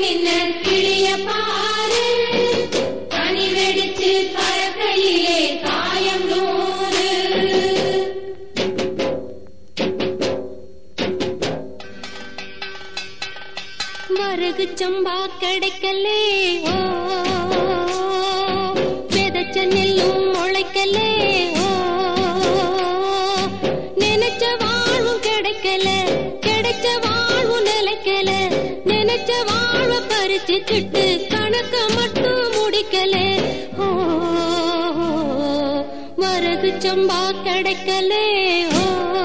நின்ன கிளிய பாரு, பனி வெடிச்சு பறக்கையிலே காயம் நூறு. வரகு சம்பா கிடைக்கலே, ஓ விதைச்ச நெல்லும் முளைக்கலே, ஓ நினைச்ச வாழ்வும் கிடைக்கல, கிடைச்ச வாழ்வும் நிலைக்கல, நினைச்ச வாழ்வ பறிச்சுக்கிட்டு கணக்க மட்டும் முடிக்கல. ஓ வரகு சம்பா கிடைக்கலே, ஓ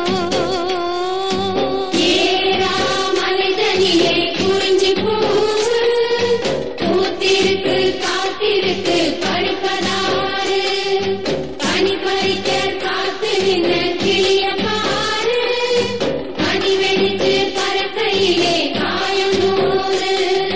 காத்திருக்கு பறிப்பதாரு, பனி பறிக்க காத்து நின்ன கிளிய பாரு, பனி வெடிச்சு பறக்கையிலே காயம் நூறு.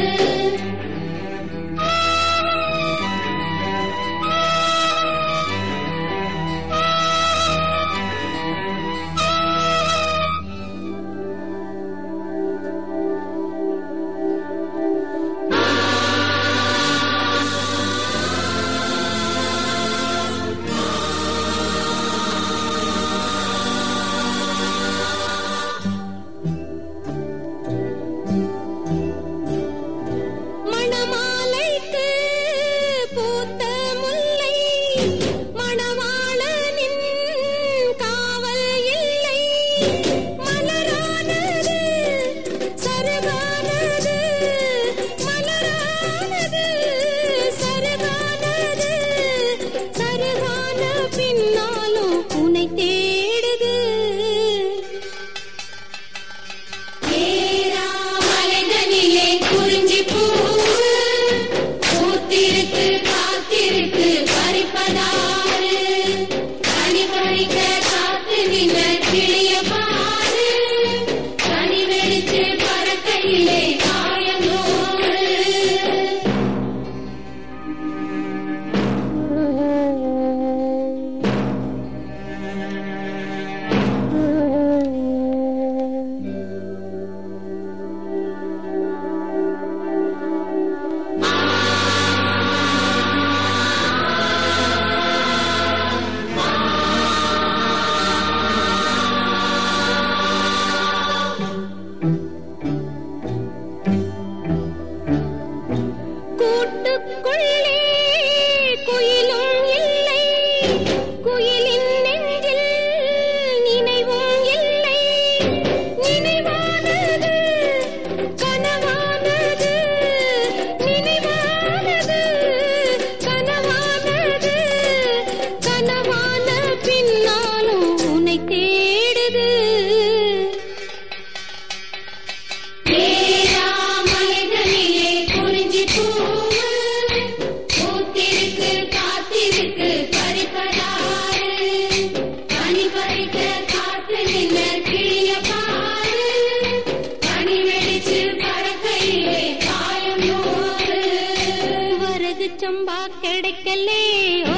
சம்பா கிடைக்கலே, ஓ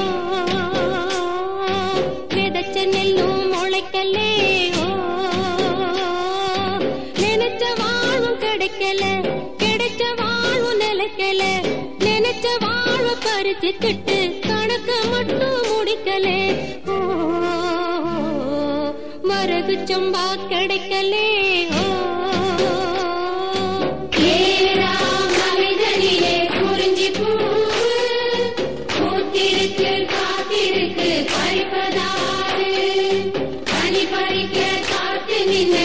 விதைச்ச நெல்லும் முளைக்கலே, ஓ நினைச்ச வாழ்வும் கிடைக்கல, கிடைச்ச வாழ்வும் நிலைக்கல, நினைச்ச வாழ்வ பறிச்சுக்கிட்டு கணக்க மட்டும் முடிக்கலே. ஓ வரகு சம்பா கிடைக்கலே, ஓ காத்திருக்கு பறிப்பதாரு, பனி பறிக்க காத்து நின்ன